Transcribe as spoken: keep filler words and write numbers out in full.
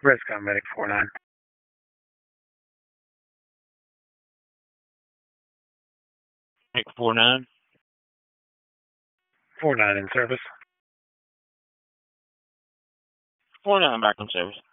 Rescom Medic four nine. Medic four nine. four nine in service. four nine back in service.